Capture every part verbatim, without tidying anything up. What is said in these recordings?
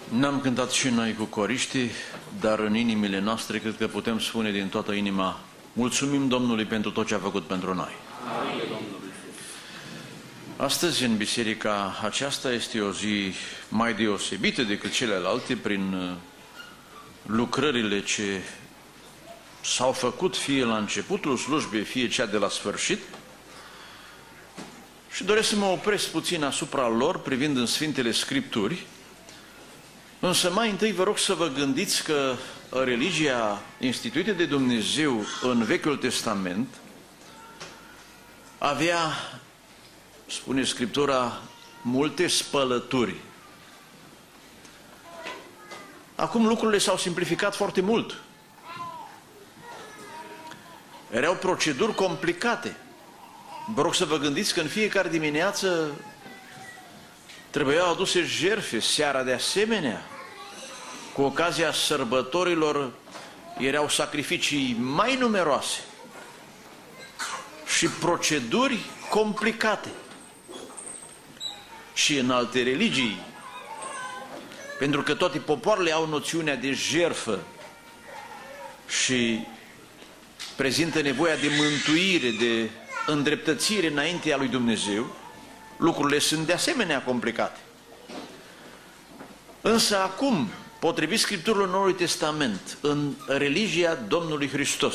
N-am cântat și noi cu coriștii, dar în inimile noastre cred că putem spune din toată inima: mulțumim Domnului pentru tot ce a făcut pentru noi. Astăzi, în biserica aceasta, este o zi mai deosebită decât celelalte prin lucrările ce s-au făcut fie la începutul slujbei, fie cea de la sfârșit. Și doresc să mă opresc puțin asupra lor, privind în Sfintele Scripturi. Însă mai întâi vă rog să vă gândiți că religia instituită de Dumnezeu în Vechiul Testament avea, spune Scriptura, multe spălături. Acum lucrurile s-au simplificat foarte mult. Erau proceduri complicate. Vă rog să vă gândiți că în fiecare dimineață trebuiau aduse jertfe, seara de asemenea. Cu ocazia sărbătorilor erau sacrificii mai numeroase și proceduri complicate. Și în alte religii, pentru că toate popoarele au noțiunea de jertfă și prezintă nevoia de mântuire, de îndreptățire înaintea lui Dumnezeu, lucrurile sunt de asemenea complicate. Însă acum, potrivit Scripturilor Noului Testament, în religia Domnului Hristos,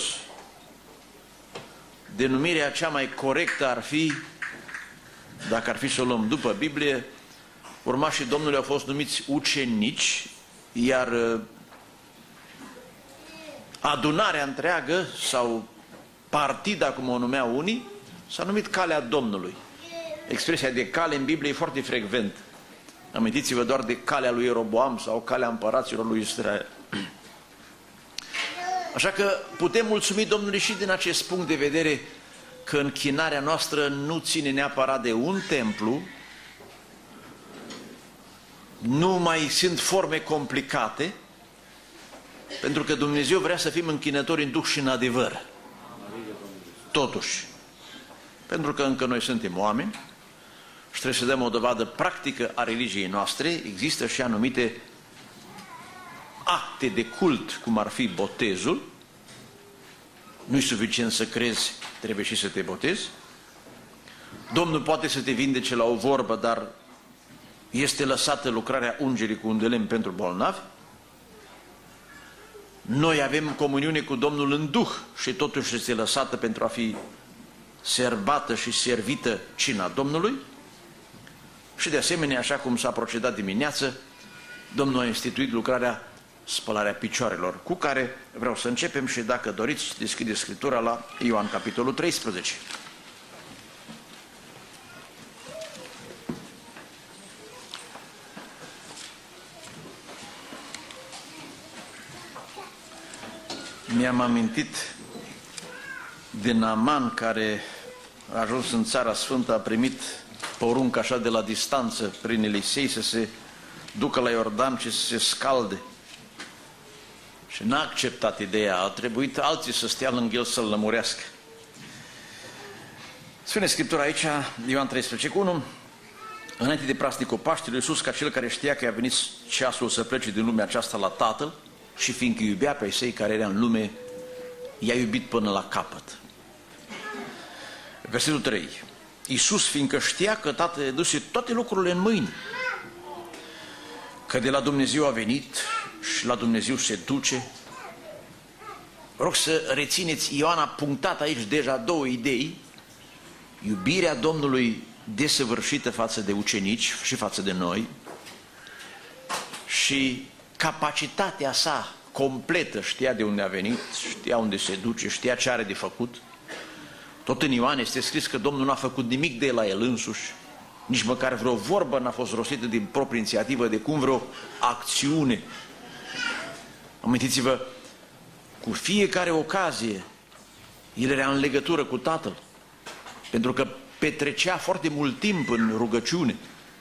denumirea cea mai corectă ar fi, dacă ar fi să o luăm după Biblie, urmașii Domnului au fost numiți ucenici, iar adunarea întreagă, sau partida, cum o numeau unii, s-a numit Calea Domnului. Expresia de cale în Biblie e foarte frecvent. Amintiți-vă doar de calea lui Ieroboam sau calea împăraților lui Israel. Așa că putem mulțumi Domnului și din acest punct de vedere, că închinarea noastră nu ține neapărat de un templu, nu mai sunt forme complicate, pentru că Dumnezeu vrea să fim închinători în duh și în adevăr. Totuși, pentru că încă noi suntem oameni și trebuie să dăm o dovadă practică a religiei noastre, există și anumite acte de cult, cum ar fi botezul. Nu-i suficient să crezi, trebuie și să te botezi. Domnul poate să te vindece la o vorbă, dar este lăsată lucrarea ungerii cu un de lemn pentru bolnavi. Noi avem comuniune cu Domnul în Duh și totuși este lăsată pentru a fi serbată și servită cina Domnului. Și de asemenea, așa cum s-a procedat dimineață, Domnul a instituit lucrarea spălarea picioarelor, cu care vreau să începem și, dacă doriți, deschideți Scriptura la Ioan, capitolul treisprezece. Mi-am amintit de Naaman, care a ajuns în Țara Sfântă, a primit poruncă așa de la distanță prin Elisei să se ducă la Iordan și să se scalde. Și n-a acceptat ideea, a trebuit alții să stea lângă el să-l lămurească. Spune Scriptura aici, Ioan treisprezece cu unu, înainte de praznicul Paștelui, Iisus, ca cel care știa că i-a venit ceasul să plece din lumea aceasta la Tatăl, și fiindcă iubea pe cei care erau în lume, i-a iubit până la capăt. Versetul trei. Iisus, fiindcă știa că Tatăl i-a dus toate lucrurile în mâini, că de la Dumnezeu a venit și la Dumnezeu se duce. Rog să rețineți, Ioan a punctat aici deja două idei: iubirea Domnului desăvârșită față de ucenici și față de noi, și capacitatea sa completă, știa de unde a venit, știa unde se duce, știa ce are de făcut. Tot în Ioan este scris că Domnul n-a făcut nimic de la el însuși, nici măcar vreo vorbă n-a fost rostită din proprie inițiativă, de cum vreo acțiune. Amintiți-vă, cu fiecare ocazie el era în legătură cu Tatăl, pentru că petrecea foarte mult timp în rugăciune.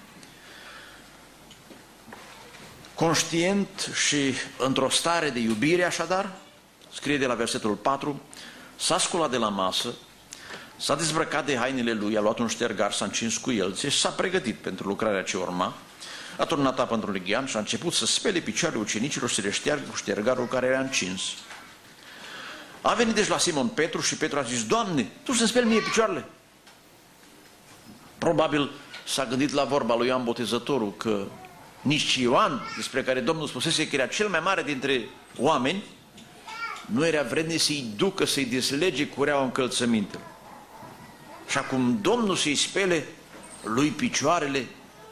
Conștient și într-o stare de iubire, așadar, scrie de la versetul patru, s-a sculat de la masă, s-a dezbrăcat de hainele lui, a luat un ștergar, s-a încins cu el și s-a pregătit pentru lucrarea ce urma. A turnat apă într-un lighean și a început să spele picioarele ucenicilor și să le șteargă cu ștergarul care era încins. A venit deci la Simon Petru și Petru a zis: Doamne, tu să-mi speli mie picioarele? Probabil s-a gândit la vorba lui Ioan Botezătorul, că nici Ioan, despre care Domnul spusese că era cel mai mare dintre oameni, nu era vrednic să-i ducă, să-i deslege cureaua încălțămintelor. Și acum Domnul să-i spele lui picioarele.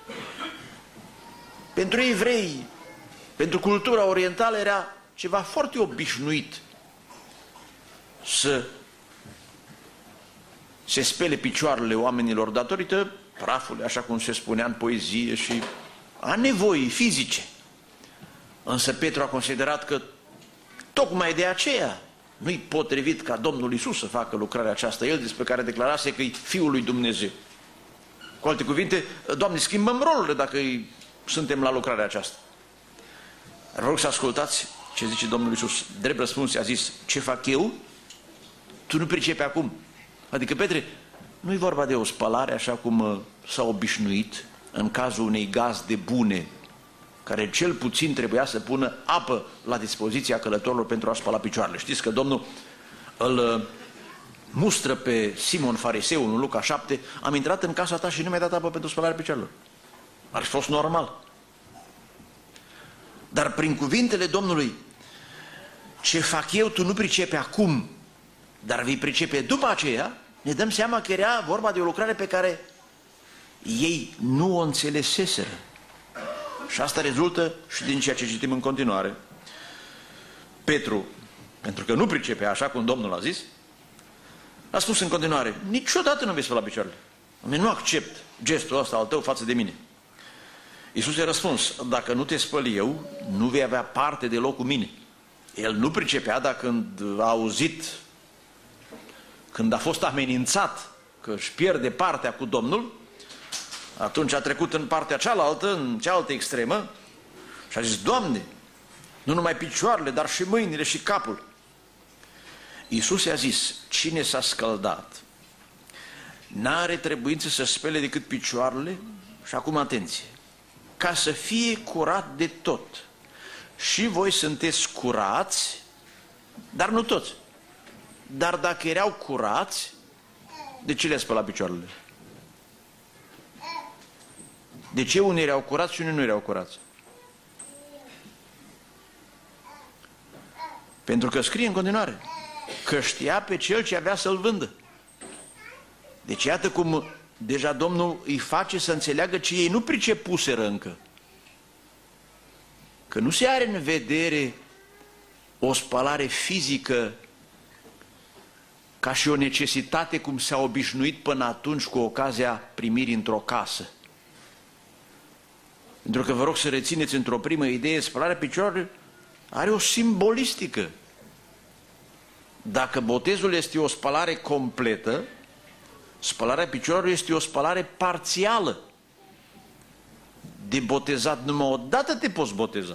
Pentru evrei, pentru cultura orientală, era ceva foarte obișnuit să se spele picioarele oamenilor datorită prafului, așa cum se spunea în poezie, și a nevoii fizice. Însă Petru a considerat că tocmai de aceea nu-i potrivit ca Domnul Iisus să facă lucrarea aceasta, el despre care declarase că e Fiul lui Dumnezeu. Cu alte cuvinte, Doamne, schimbăm rolurile dacă suntem la lucrarea aceasta. Vă rog să ascultați ce zice Domnul Iisus. Drept răspuns i-a zis: ce fac eu? Tu nu pricepi acum. Adică, Petre, nu-i vorba de o spălare așa cum s-a obișnuit în cazul unei gazde bune, care cel puțin trebuia să pună apă la dispoziția călătorilor pentru a spăla picioarele. Știți că Domnul îl mustră pe Simon Fariseu în Luca șapte: am intrat în casa ta și nu mi-ai dat apă pentru spălarea picioarelor. Ar fi fost normal. Dar prin cuvintele Domnului: ce fac eu, tu nu pricepi acum, dar vei pricepe după aceea, ne dăm seama că era vorba de o lucrare pe care ei nu o înțeleseseră. Și asta rezultă și din ceea ce citim în continuare. Petru, pentru că nu pricepe așa cum Domnul a zis, a spus în continuare: niciodată nu vei spăla picioarele. Nu accept gestul ăsta al tău față de mine. Iisus i-a răspuns: dacă nu te spăl eu, nu vei avea parte deloc cu mine. El nu pricepea, dar când a auzit, când a fost amenințat că își pierde partea cu Domnul, atunci a trecut în partea cealaltă, în cealaltă extremă, și a zis: Doamne, nu numai picioarele, dar și mâinile și capul. Iisus i-a zis: cine s-a scăldat n-are trebuință să spele decât picioarele, și acum atenție, ca să fie curat de tot. Și voi sunteți curați, dar nu toți. Dar dacă erau curați, de ce le-a spălat picioarele? De ce unii erau curați și unii nu erau curați? Pentru că scrie în continuare că știa pe cel ce avea să-l vândă. Deci iată cum deja Domnul îi face să înțeleagă ce ei nu pricepuseră încă. Că nu se are în vedere o spălare fizică ca și o necesitate cum s-a obișnuit până atunci cu ocazia primirii într-o casă. Pentru că vă rog să rețineți într-o primă idee, spălarea picioarelor are o simbolistică. Dacă botezul este o spălare completă, spălarea picioarelor este o spălare parțială. De botezat numai o dată te poți boteza.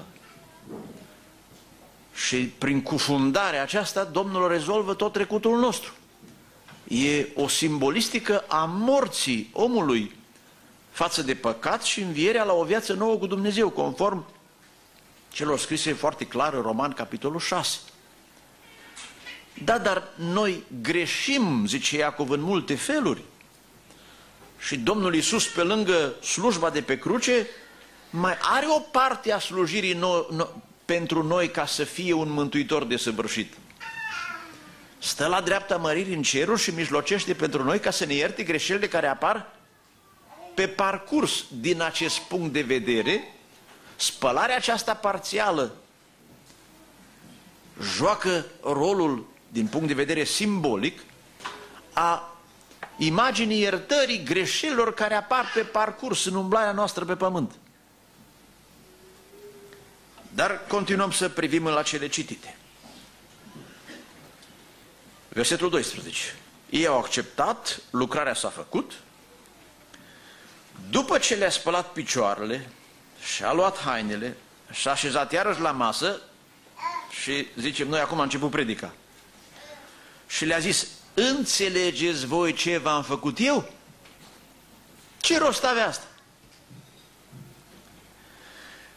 Și prin cufundarea aceasta Domnul rezolvă tot trecutul nostru. E o simbolistică a morții omului față de păcat și învierea la o viață nouă cu Dumnezeu, conform celor scrise foarte clar în Roman, capitolul șase. Da, dar noi greșim, zice Iacov, în multe feluri. Și Domnul Iisus, pe lângă slujba de pe cruce, mai are o parte a slujirii no, no, pentru noi ca să fie un mântuitor desăvârșit. Stă la dreapta măririi în ceruri și mijlocește pentru noi ca să ne ierte greșelile care apar pe parcurs. Din acest punct de vedere, spălarea aceasta parțială joacă rolul, din punct de vedere simbolic, a imaginii iertării greșelilor care apar pe parcurs în umblarea noastră pe pământ. Dar continuăm să privim la cele citite. Versetul doisprezece. Ei au acceptat, lucrarea s-a făcut. După ce le-a spălat picioarele și-a luat hainele, și-a așezat iarăși la masă și, zicem noi, acum a început predica. Și le-a zis: înțelegeți voi ce v-am făcut eu? Ce rost avea asta?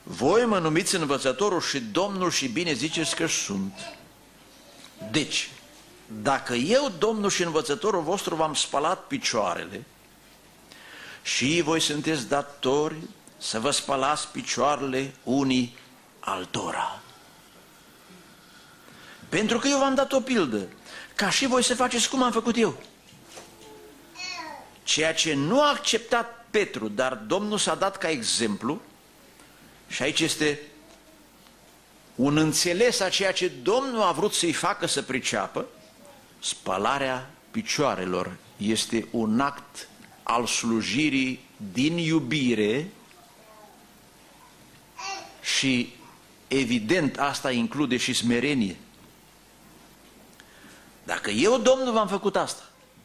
voi mă numiți învățătorul și Domnul și bine ziceți că sunt. Deci, dacă eu, Domnul și învățătorul vostru, v-am spălat picioarele și voi sunteți datori să vă spălați picioarele unii altora. Pentru că eu v-am dat o pildă, ca și voi să faceți cum am făcut eu. Ceea ce nu a acceptat Petru, dar Domnul s-a dat ca exemplu, și aici este un înțeles a ceea ce Domnul a vrut să-i facă să priceapă, spălarea picioarelor este un act al slujirii din iubire și evident asta include și smerenie. Dacă eu, Domnul, v-am făcut asta,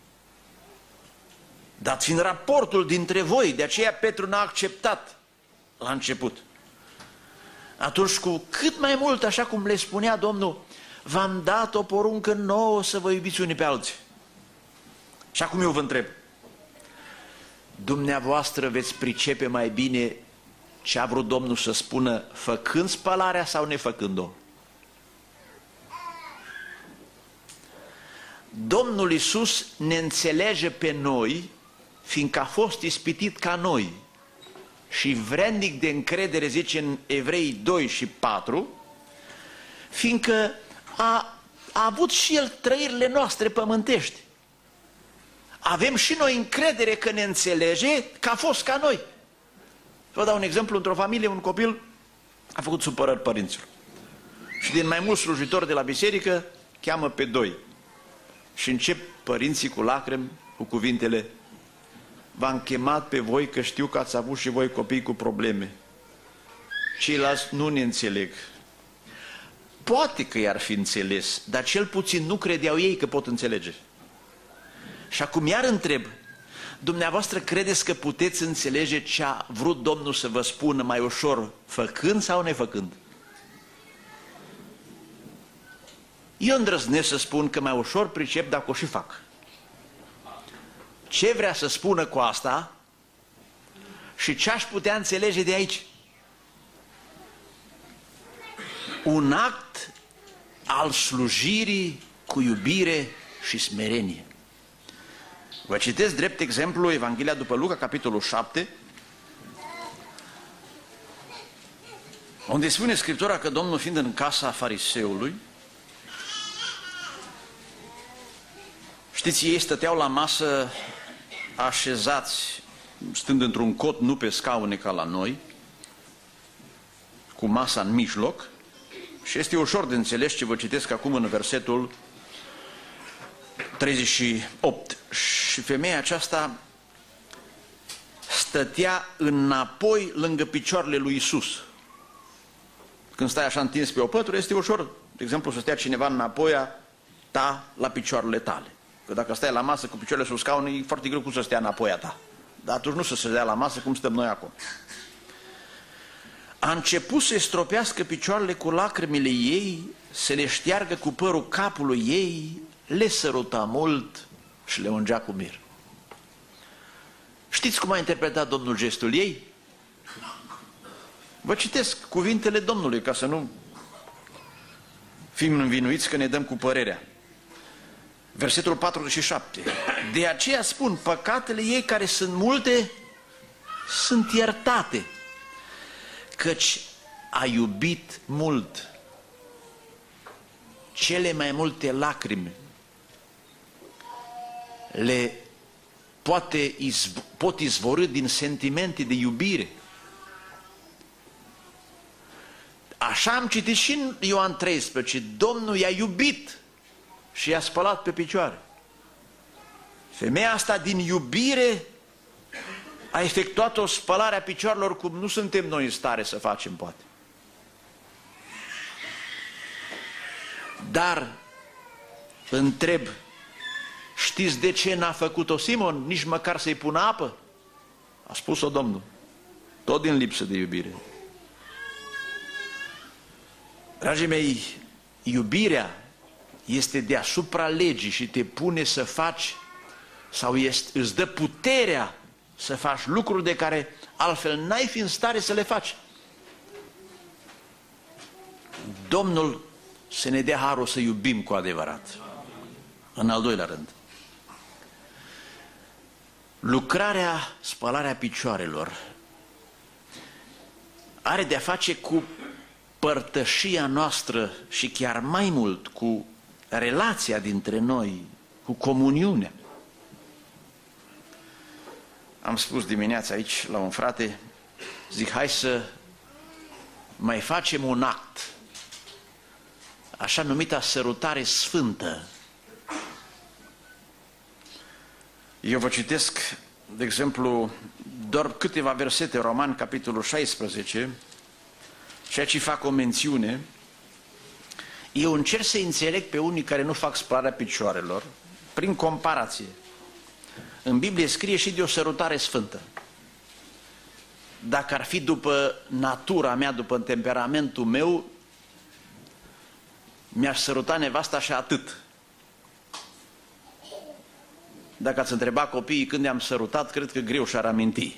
dat fiind raportul dintre voi, de aceea Petru n-a acceptat la început, atunci cu cât mai mult, așa cum le spunea Domnul, v-am dat o poruncă nouă să vă iubiți unii pe alții. Și acum eu vă întreb, dumneavoastră veți pricepe mai bine ce a vrut Domnul să spună făcând spălarea sau nefăcând-o? Domnul Iisus ne înțelege pe noi, fiindcă a fost ispitit ca noi și vrednic de încredere, zice în Evrei doi și patru, fiindcă a, a avut și El trăirile noastre pământești. Avem și noi încredere că ne înțelege, că a fost ca noi. Vă dau un exemplu, într-o familie, un copil a făcut supărări părinților. Și din mai mulți slujitori de la biserică, cheamă pe doi. Și încep părinții cu lacrimi, cu cuvintele: v-am chemat pe voi că știu că ați avut și voi copii cu probleme. Ceilalți nu ne înțeleg. Poate că i-ar fi înțeles, dar cel puțin nu credeau ei că pot înțelege. Și acum iar întreb, dumneavoastră credeți că puteți înțelege ce a vrut Domnul să vă spună mai ușor, făcând sau nefăcând? Eu îndrăznesc să spun că mai ușor pricep dacă o și fac. Ce vrea să spună cu asta și ce aș putea înțelege de aici? Un act al slujirii cu iubire și smerenie. Vă citesc drept exemplu Evanghelia după Luca, capitolul șapte, unde spune Scriptura că Domnul, fiind în casa fariseului, știți, ei stăteau la masă așezați, stând într-un cot, nu pe scaune ca la noi, cu masa în mijloc, și este ușor de înțeles ce vă citesc acum în versetul treizeci și opt. Și femeia aceasta stătea înapoi lângă picioarele lui Iisus. Când stai așa întins pe o pătură, este ușor, de exemplu, să stea cineva înapoi a ta la picioarele tale. Că dacă stai la masă cu picioarele sus scaun, e foarte greu cum să stea înapoi a ta. Dar atunci nu să se dea la masă cum stăm noi acum. A început să-i stropească picioarele cu lacrimile ei, să le șteargă cu părul capului ei, le săruta mult și le ungea cu mir. Știți cum a interpretat Domnul gestul ei? Vă citesc cuvintele Domnului, ca să nu fim învinuiți că ne dăm cu părerea. Versetul patruzeci și șapte. De aceea spun, păcatele ei care sunt multe, sunt iertate, căci a iubit mult. Cele mai multe lacrimi le poate izv pot izvorî din sentimente de iubire. Așa am citit și în Ioan treisprezece, Domnul i-a iubit și i-a spălat pe picioare. Femeia asta din iubire a efectuat o spălare a picioarelor cum nu suntem noi în stare să facem, poate. Dar întreb, știți de ce n-a făcut-o Simon? Nici măcar să-i pună apă? A spus-o Domnul, tot din lipsă de iubire. Dragii mei, iubirea este deasupra legii și te pune să faci, sau este, îți dă puterea să faci lucruri de care altfel n-ai fi în stare să le faci. Domnul să ne dea harul să iubim cu adevărat. În al doilea rând, lucrarea, spălarea picioarelor are de-a face cu părtășia noastră și chiar mai mult cu relația dintre noi, cu comuniunea. Am spus dimineața aici la un frate, zic, hai să mai facem un act, așa numita sărutare sfântă. Eu vă citesc, de exemplu, doar câteva versete, Romani, capitolul șaisprezece, ceea ce fac o mențiune. Eu încerc să înțeleg pe unii care nu fac spălarea picioarelor, prin comparație. În Biblie scrie și de o sărutare sfântă. Dacă ar fi după natura mea, după temperamentul meu, mi-aș săruta nevasta și atât. Dacă ați întrebat copiii când i-am sărutat, cred că greu și-ar aminti.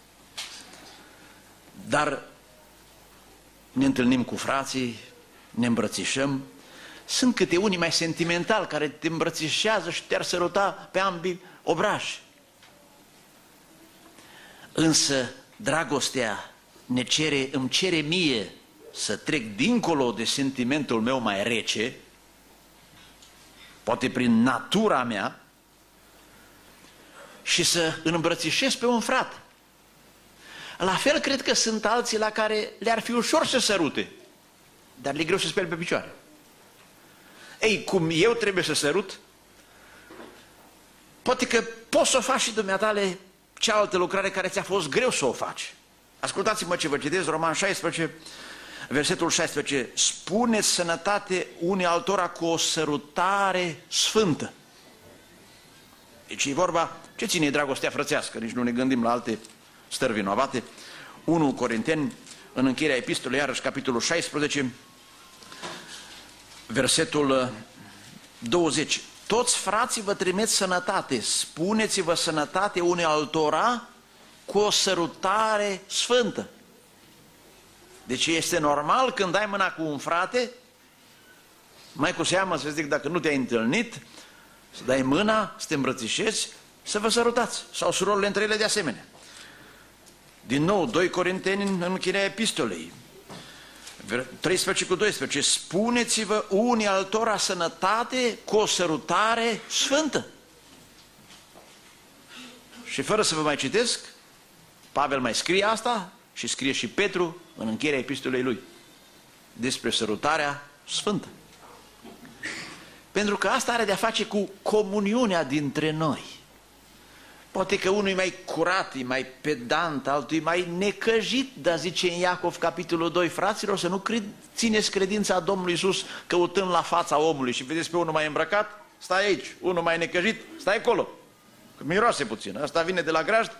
Dar ne întâlnim cu frații, ne îmbrățișăm. Sunt câte unii mai sentimentali care te îmbrățișează și te-ar săruta pe ambii obraji. Însă dragostea ne cere, îmi cere mie să trec dincolo de sentimentul meu mai rece, poate prin natura mea, și să îmbrățișez pe un frate. La fel cred că sunt alții la care le-ar fi ușor să sărute, dar le-e greu să speli pe picioare. Ei, cum eu trebuie să sărut, poate că poți să o faci și dumneatale cealaltă lucrare care ți-a fost greu să o faci. Ascultați-mă ce vă citesc, Roman șaisprezece, versetul șaisprezece. Spuneți sănătate unii altora cu o sărutare sfântă. Deci e vorba, ce ține dragostea frățească, nici nu ne gândim la alte stări vinovate. unu Corinteni, în încheierea epistolei, iarăși capitolul șaisprezece, versetul douăzeci. Toți frații vă trimit sănătate, spuneți-vă sănătate unei altora cu o sărutare sfântă. Deci este normal când dai mâna cu un frate, mai cu seamă să zic dacă nu te-ai întâlnit, să dai mâna, să te îmbrățișezi, să vă sărutați. Sau surorile între ele de asemenea. Din nou, doi Corinteni în încheierea epistolei, treisprezece cu doisprezece. Spuneți-vă unii altora sănătate cu o sărutare sfântă. Și fără să vă mai citesc, Pavel mai scrie asta și scrie și Petru în încheierea epistolei lui despre sărutarea sfântă. Pentru că asta are de-a face cu comuniunea dintre noi. Poate că unul e mai curat, e mai pedant, altul e mai necăjit, dar zice în Iacov, capitolul doi, fraților, să nu cred, țineți credința Domnului Iisus căutând la fața omului și vedeți pe unul mai îmbrăcat, stai aici, unul mai necăjit, stai acolo, că miroase puțin, asta vine de la grajd.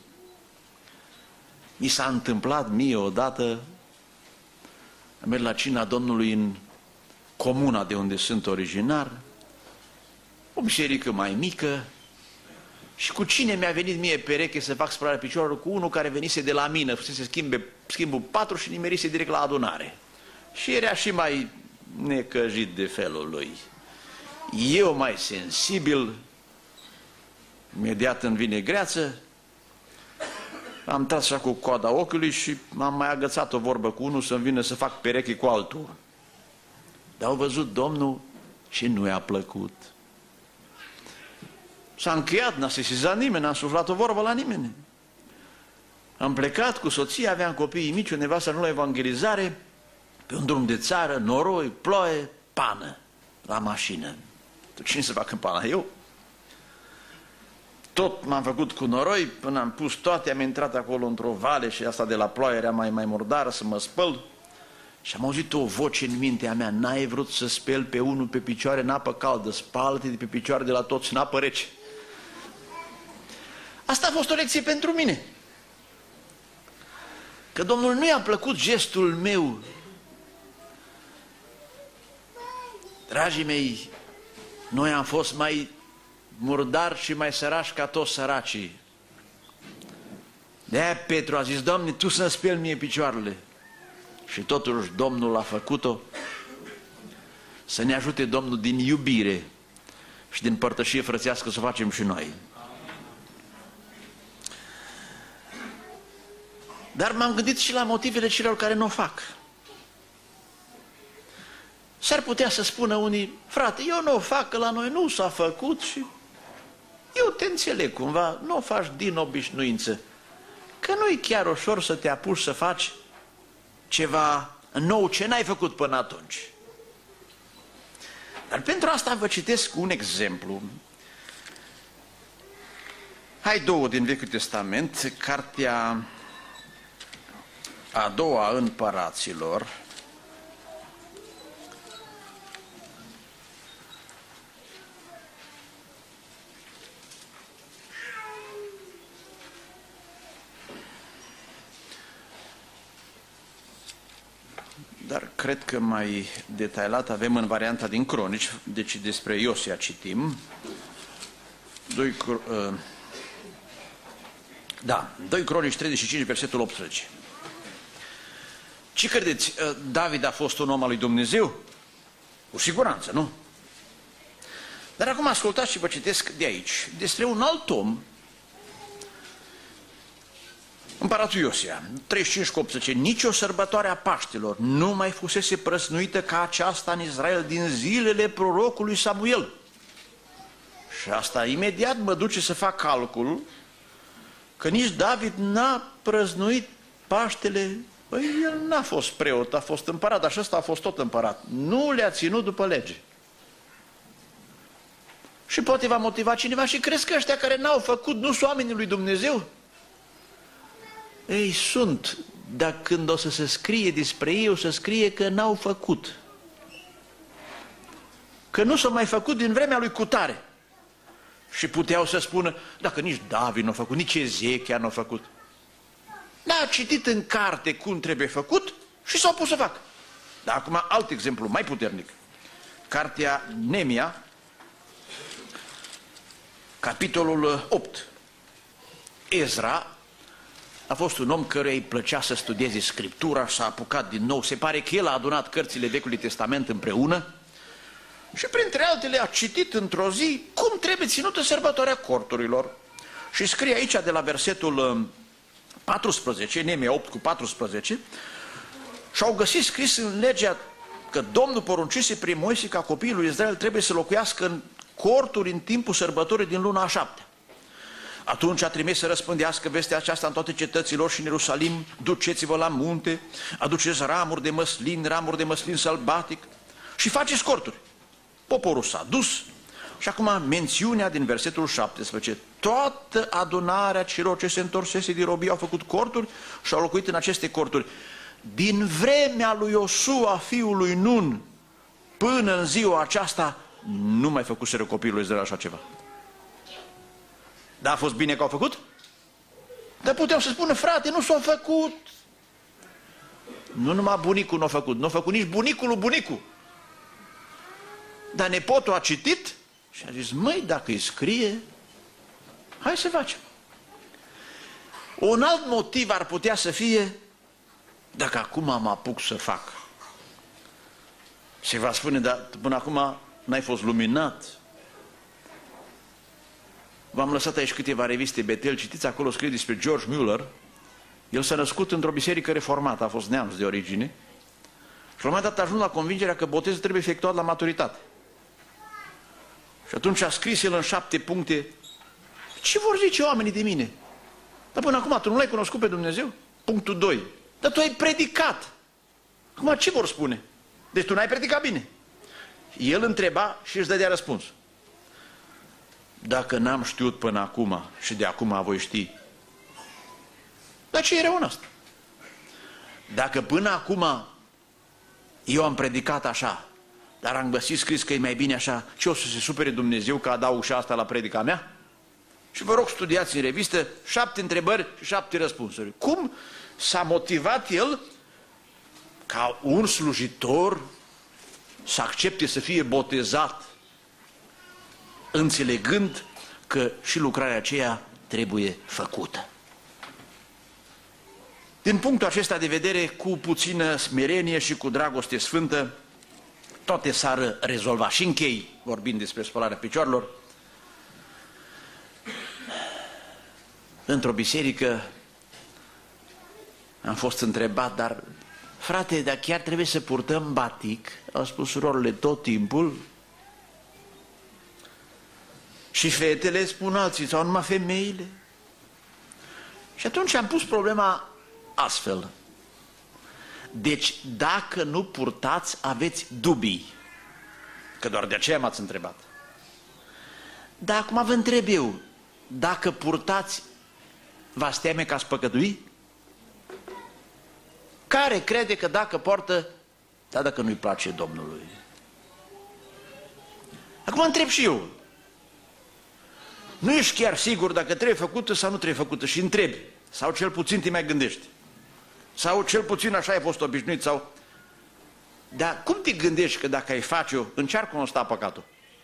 Mi s-a întâmplat mie odată, am mers la cina Domnului în comuna de unde sunt originar, o biserică mai mică, și cu cine mi-a venit mie pereche să fac spălarea picioarelor? Cu unul care venise de la mine, fusese schimbe, schimbul patru și nimerise direct la adunare. Și era și mai necăjit de felul lui. Eu mai sensibil, imediat îmi vine greață, am tras așa cu coada ochiului și m-am mai agățat o vorbă cu unul să-mi vină să fac pereche cu altul. Dar au văzut Domnul și nu i-a plăcut. S-a încheiat, n-a sesizat nimeni, n-a suflat o vorbă la nimeni. Am plecat cu soția, aveam copiii mici, undeva să nu la evangelizare, pe un drum de țară, noroi, ploaie, pană, la mașină. Cine să facă pana? Eu? Tot m-am făcut cu noroi, până am pus toate, am intrat acolo într-o vale și asta de la ploaie era mai, mai murdară să mă spăl. Și am auzit o voce în mintea mea, n-ai vrut să speli pe unul pe picioare în apă caldă, spală-te de pe picioare de la toți în apă rece. Asta a fost o lecție pentru mine. Că Domnul nu i-a plăcut gestul meu. Dragii mei, noi am fost mai murdari și mai săraci ca toți săracii. De-aia Petru a zis, Doamne, Tu să-mi speli mie picioarele. Și totuși Domnul a făcut-o Să ne ajute Domnul din iubire și din părtășie frățească să o facem și noi. Dar m-am gândit și la motivele celor care nu o fac. S-ar putea să spună unii, frate, eu nu o fac, că la noi nu s-a făcut și eu te înțeleg cumva, nu o faci din obișnuință. Că nu-i chiar ușor să te apuci să faci ceva nou ce n-ai făcut până atunci. Dar pentru asta vă citesc un exemplu. Hai două din Vechiul Testament, cartea a doua Împăraților, dar cred că mai detaliat avem în varianta din Cronici, deci despre Iosia citim. doi, uh, da, doi Cronici treizeci și cinci, versetul optsprezece. Ce credeți, David a fost un om al lui Dumnezeu? Cu siguranță, nu? Dar acum ascultați și vă citesc de aici, despre un alt om, Împăratul Iosia, treizeci și cinci cu optsprezece, nici o sărbătoare a Paștelor nu mai fusese prăsnuită ca aceasta în Israel din zilele prorocului Samuel. Și asta imediat mă duce să fac calculul că nici David n-a prăznuit Paștele. Păi el n-a fost preot, a fost împărat, dar și ăsta a fost tot împărat. Nu le-a ținut după lege. Și poate va motiva cineva și crezi că ăștia care n-au făcut nu sunt oamenii lui Dumnezeu? Ei sunt, dar când o să se scrie despre ei, o să scrie că n-au făcut. Că nu s-au mai făcut din vremea lui cutare. Și puteau să spună, dacă nici David n-a făcut, nici Ezechia n-a făcut. N-a citit în carte cum trebuie făcut și s-au pus să facă. Dar acum alt exemplu, mai puternic. Cartea Nemia, capitolul opt. Ezra a fost un om căruia îi plăcea să studieze Scriptura, s-a apucat din nou. Se pare că el a adunat cărțile Vechiului Testament împreună și printre altele a citit într-o zi cum trebuie ținută sărbătoarea corturilor. Și scrie aici de la versetul paisprezece, Nemia opt cu paisprezece, și au găsit scris în legea că Domnul poruncise prin Moise ca copiii lui Israel trebuie să locuiască în corturi în timpul sărbătorii din luna a șaptea. Atunci a trimis să răspândească vestea aceasta în toate cetăților și în Ierusalim, duceți-vă la munte, aduceți ramuri de măslin, ramuri de măslin sălbatic și faceți corturi. Poporul s-a dus și acum mențiunea din versetul șaptesprezece. Toată adunarea celor ce se întorsese din robie au făcut corturi și au locuit în aceste corturi. Din vremea lui Iosua, fiul lui Nun, până în ziua aceasta, nu mai făcuseră copiii lui Israel așa ceva. Dar a fost bine că au făcut? Dar puteau să spună, frate, nu s-au făcut. Nu numai bunicul n-a făcut, n-a făcut nici bunicul lui bunicul. Dar nepotul a citit și a zis, măi, dacă îi scrie, hai să facem. Un alt motiv ar putea să fie, dacă acum mă apuc să fac. Se va spune, dar până acum n-ai fost luminat. V-am lăsat aici câteva reviste Betel, citiți acolo, scrie despre George Mueller. El s-a născut într-o biserică reformată, a fost neamț de origine. Și la un moment dat a ajuns la convingerea că botezul trebuie efectuat la maturitate. Și atunci a scris el în șapte puncte, ce vor zice oamenii de mine? Dar până acum tu nu l-ai cunoscut pe Dumnezeu? Punctul doi. Dar tu ai predicat. Acum ce vor spune? Deci tu n-ai predicat bine. El întreba și își dădea răspuns. Dacă n-am știut până acum și de acum voi ști, dar ce e rău în asta? Dacă până acum eu am predicat așa, dar am găsit scris că e mai bine așa, ce o să se supere Dumnezeu că adaug și asta la predica mea? Și vă rog, studiați în revistă șapte întrebări și șapte răspunsuri. Cum s-a motivat el ca un slujitor să accepte să fie botezat, înțelegând că și lucrarea aceea trebuie făcută. Din punctul acesta de vedere, cu puțină smerenie și cu dragoste sfântă, toate s-ar rezolva. Și închei, vorbind despre spălarea picioarelor. Într-o biserică am fost întrebat, dar frate, dar chiar trebuie să purtăm batic? Au spus surorile tot timpul. Și fetele, spun alții, sau numai femeile? Și atunci am pus problema astfel. Deci, dacă nu purtați, aveți dubii. Că doar de aceea m-ați întrebat. Dar acum vă întreb eu, dacă purtați, v-ați teme că ați păcătui? Care crede că dacă poartă, dar dacă nu-i place Domnului? Acum întreb și eu. Nu ești chiar sigur dacă trebuie făcută sau nu trebuie făcută și întrebi. Sau cel puțin te mai gândești. Sau cel puțin așa ai fost obișnuit. Sau... Dar cum te gândești că dacă ai face-o, în ce ar consta păcatul?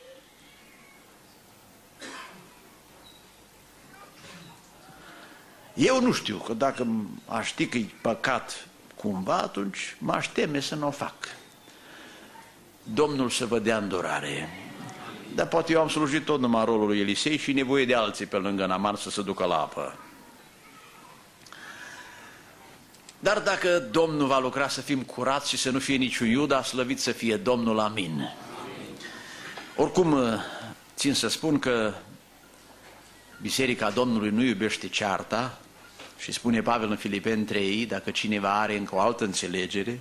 Eu nu știu, că dacă aș ști că e păcat cumva, atunci m-aș teme să nu o fac. Domnul să vă dea îndurare. Dar poate eu am slujit tot numai rolul lui Elisei și nevoie de alții pe lângă Naaman să se ducă la apă. Dar dacă Domnul va lucra să fim curați și să nu fie niciun Iuda, slăvit să fie Domnul, amin. Oricum, țin să spun că Biserica Domnului nu iubește cearta și spune Pavel în Filipeni trei, dacă cineva are încă o altă înțelegere,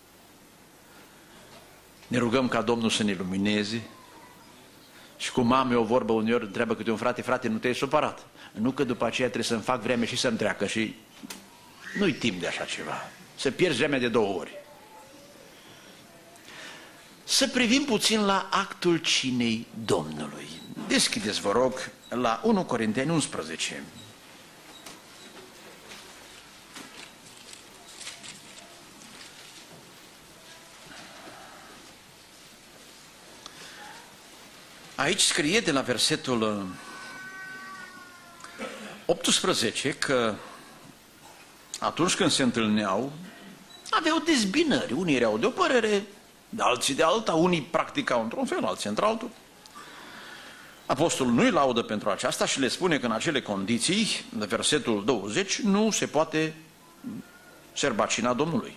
ne rugăm ca Domnul să ne lumineze. Și cum am eu o vorbă uneori, întreabă câte un frate, frate, nu te-ai supărat? Nu că după aceea trebuie să-mi fac vreme și să-mi treacă și nu-i timp de așa ceva. Să pierzi vremea de două ori. Să privim puțin la actul cinei Domnului. Deschideți, vă rog, la unu Corinteni unsprezece. Aici scrie de la versetul optsprezece că atunci când se întâlneau, aveau dezbinări. Unii erau de o părere, alții de alta, unii practicau într-un fel, alții într-altul. Apostolul nu-i laudă pentru aceasta și le spune că în acele condiții, de versetul douăzeci, nu se poate serba cina Domnului.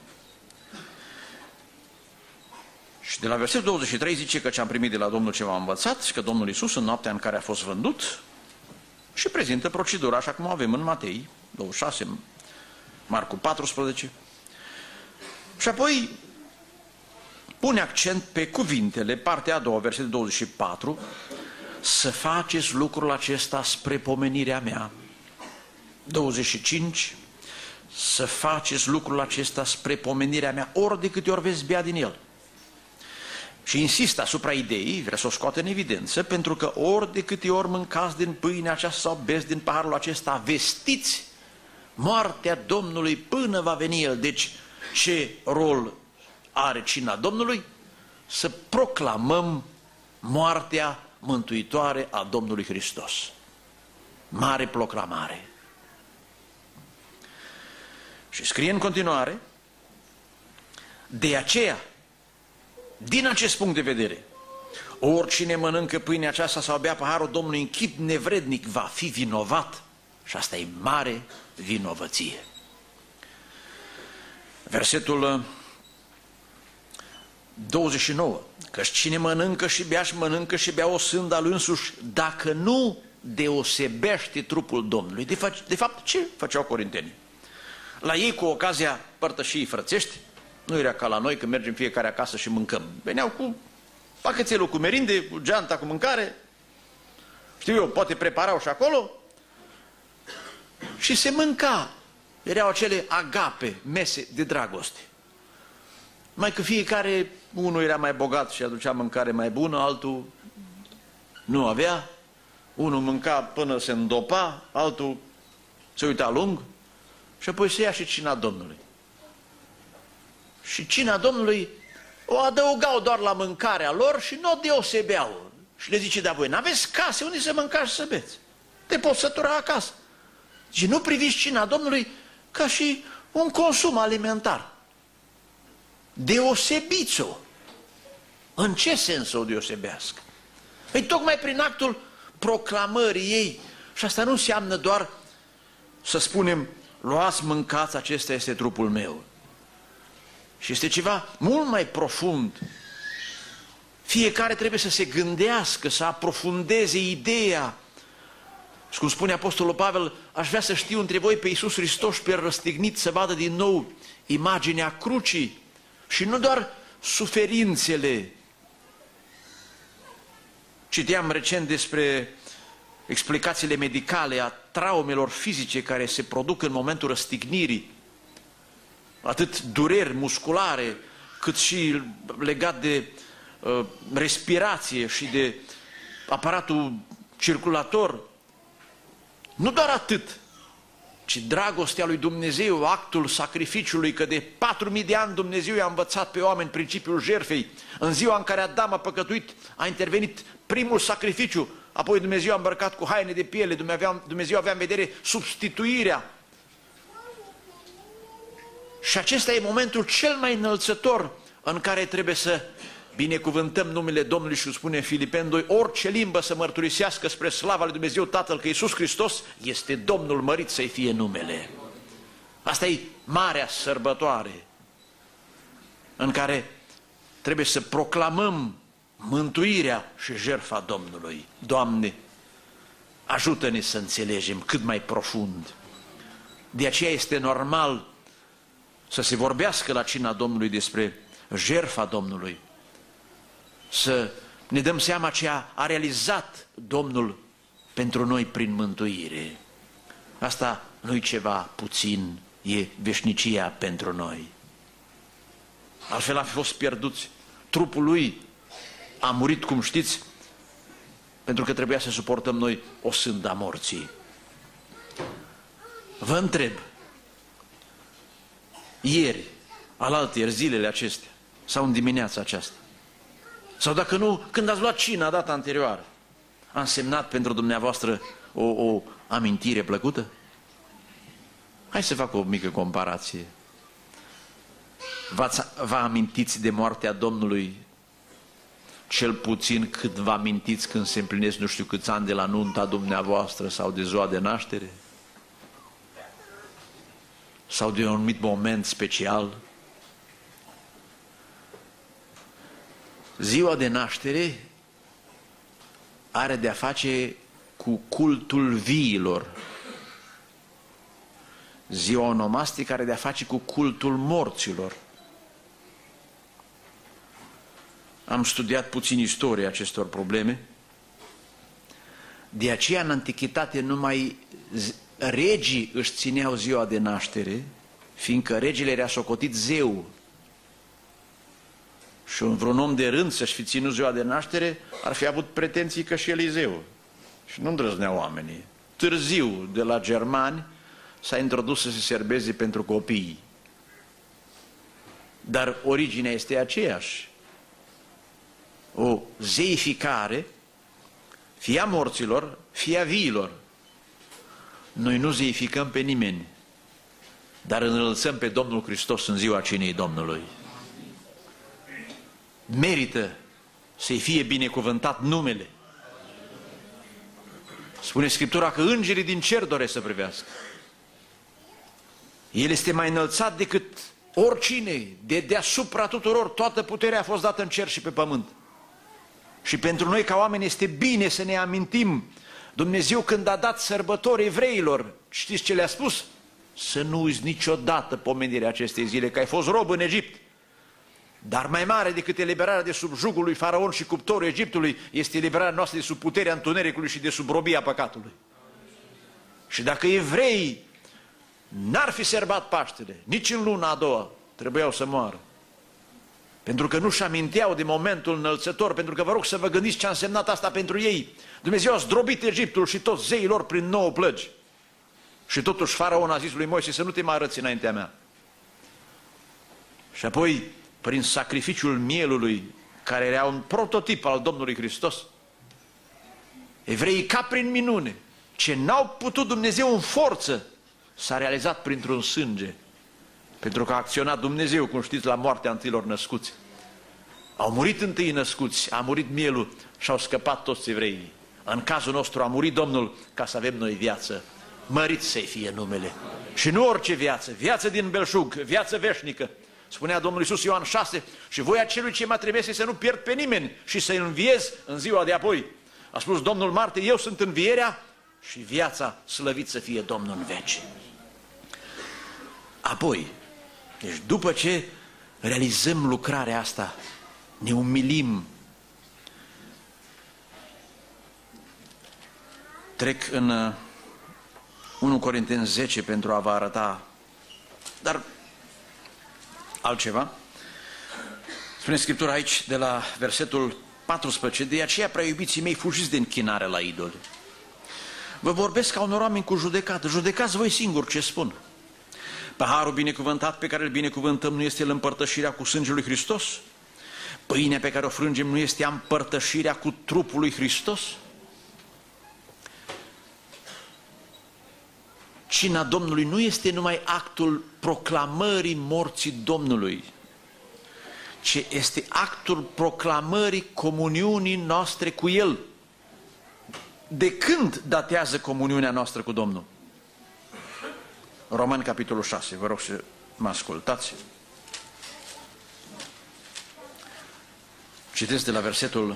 Și de la versetul douăzeci și trei zice că ce am primit de la Domnul ce v-am învățat și că Domnul Iisus în noaptea în care a fost vândut și prezintă procedura așa cum o avem în Matei douăzeci și șase, Marcu paisprezece. Și apoi pune accent pe cuvintele, partea a doua, versetul douăzeci și patru, să faceți lucrul acesta spre pomenirea mea. douăzeci și cinci, să faceți lucrul acesta spre pomenirea mea, ori de câte ori veți bea din el. Și insist asupra ideii, vrea să o scoată în evidență, pentru că ori de câte ori mâncați din pâinea aceasta sau beți din paharul acesta, vestiți moartea Domnului până va veni El. Deci, ce rol are cina Domnului? Să proclamăm moartea mântuitoare a Domnului Hristos. Mare proclamare. Și scrie în continuare, de aceea, din acest punct de vedere, oricine mănâncă pâinea aceasta sau bea paharul Domnului în chip nevrednic va fi vinovat și asta e mare vinovăție. Versetul douăzeci și nouă, căci cine mănâncă și bea și mănâncă și bea o sânda lui însuși, dacă nu deosebește trupul Domnului. De fapt, de fapt ce făceau corintenii? La ei, cu ocazia părtășiei frățești, nu era ca la noi că mergem fiecare acasă și mâncăm. Veneau cu pachetelul cu merinde, cu geanta cu mâncare, știu eu, poate preparau și acolo și se mânca. Erau acele agape, mese de dragoste. Mai că fiecare, unul era mai bogat și aducea mâncare mai bună, altul nu avea. Unul mânca până se îndopa, altul se uita lung și apoi se ia și cina Domnului. Și cina Domnului o adăugau doar la mâncarea lor și nu o deosebeau. Și le zice, da voi n-aveți case unde să mâncați și să beți. Te poți sătura acasă. Și nu priviți cina Domnului ca și un consum alimentar. Deosebiți-o. În ce sens să o deosebească? Păi tocmai prin actul proclamării ei. Și asta nu înseamnă doar să spunem, luați, mâncați, acesta este trupul meu. Și este ceva mult mai profund. Fiecare trebuie să se gândească, să aprofundeze ideea. Și cum spune Apostolul Pavel, aș vrea să știu între voi pe Iisus Hristos pe răstignit, să vadă din nou imaginea crucii și nu doar suferințele. Citeam recent despre explicațiile medicale a traumelor fizice care se produc în momentul răstignirii, atât dureri musculare, cât și legat de uh, respirație și de aparatul circulator. Nu doar atât, ci dragostea lui Dumnezeu, actul sacrificiului, că de patru mii de ani Dumnezeu i-a învățat pe oameni principiul jertfei. În ziua în care Adam a păcătuit, a intervenit primul sacrificiu, apoi Dumnezeu a îmbrăcat cu haine de piele, Dumnezeu avea în vedere substituirea. Și acesta e momentul cel mai înălțător în care trebuie să binecuvântăm numele Domnului și spune în Filipeni doi, orice limbă să mărturisească spre slava lui Dumnezeu Tatăl că Iisus Hristos este Domnul, mărit să-i fie numele. Asta e marea sărbătoare în care trebuie să proclamăm mântuirea și jertfa Domnului. Doamne, ajută-ne să înțelegem cât mai profund. De aceea este normal să se vorbească la cina Domnului despre jertfa Domnului, să ne dăm seama ce a, a realizat Domnul pentru noi prin mântuire. Asta nu-i ceva puțin, e veșnicia pentru noi. Altfel am fi fost pierduți. Trupul lui a murit, cum știți, pentru că trebuia să suportăm noi o sânda morții. Vă întreb, ieri, alaltăieri, zilele acestea, sau în dimineața aceasta, sau dacă nu, când ați luat cina data anterioară, a însemnat pentru dumneavoastră o, o amintire plăcută? Hai să fac o mică comparație. Vă amintiți de moartea Domnului cel puțin cât vă amintiți când se împlinesc nu știu câți ani de la nunta dumneavoastră sau de ziua de naștere? Sau de un anumit moment special? Ziua de naștere are de-a face cu cultul viilor. Ziua onomastică are de-a face cu cultul morților. Am studiat puțin istoria acestor probleme. De aceea în antichitate numai regii își țineau ziua de naștere, fiindcă regele era socotit zeu. Și un vreun om de rând să-și fi ținut ziua de naștere ar fi avut pretenții că și el e zeu. Și nu îndrăzneau oamenii. Târziu, de la germani, s-a introdus să se serbeze pentru copii. Dar originea este aceeași. O zeificare, fie a morților, fie a viilor. Noi nu zeificăm pe nimeni, dar înălțăm pe Domnul Hristos în ziua cinei Domnului. Merită să-i fie binecuvântat numele. Spune Scriptura că îngerii din cer doresc să privească. El este mai înălțat decât oricine, de deasupra tuturor, toată puterea a fost dată în cer și pe pământ. Și pentru noi ca oameni este bine să ne amintim, Dumnezeu când a dat sărbători evreilor, știți ce le-a spus? Să nu uiți niciodată pomenirea acestei zile, că ai fost rob în Egipt. Dar mai mare decât eliberarea de sub jugul lui Faraon și cuptorul Egiptului este eliberarea noastră de sub puterea întunericului și de sub robia păcatului. Și dacă evreii n-ar fi sărbat Paștele, nici în luna a doua trebuiau să moară. Pentru că nu-și aminteau de momentul înălțător, pentru că vă rog să vă gândiți ce a însemnat asta pentru ei. Dumnezeu a zdrobit Egiptul și toți zeii lor prin nouă plăgi. Și totuși Faraon a zis lui Moise să nu te mai arăți înaintea mea. Și apoi, prin sacrificiul mielului, care era un prototip al Domnului Hristos, evreii ca prin minune, ce n-au putut Dumnezeu în forță, s-a realizat printr-un sânge. Pentru că a acționat Dumnezeu, cum știți, la moartea întâilor născuți. Au murit întâi născuți, a murit mielul și au scăpat toți evreii. În cazul nostru a murit Domnul ca să avem noi viață. Mărit să-i fie numele. Și nu orice viață, viață din belșug, viață veșnică. Spunea Domnul Iisus Ioan șase, și voia celui ce mă trimise să nu pierd pe nimeni și să-i înviez în ziua de apoi. A spus Domnul Marte, eu sunt învierea și viața, slăvit să fie Domnul în veci. Apoi, deci după ce realizăm lucrarea asta, ne umilim. Trec în unu Corinteni zece pentru a vă arăta, dar altceva. Spune Scriptura aici, de la versetul paisprezece, de aceea, prea iubiții mei, fugiți de închinare la idoli. Vă vorbesc ca unor oameni cu judecată, judecați voi singuri ce spun. Paharul binecuvântat pe care îl binecuvântăm nu este el împărtășirea cu sângele lui Hristos? Pâinea pe care o frângem nu este împărtășirea cu trupul lui Hristos? Cina Domnului nu este numai actul proclamării morții Domnului, ci este actul proclamării comuniunii noastre cu El. De când datează comuniunea noastră cu Domnul? Romani, capitolul șase, vă rog să mă ascultați. Citesc de la versetul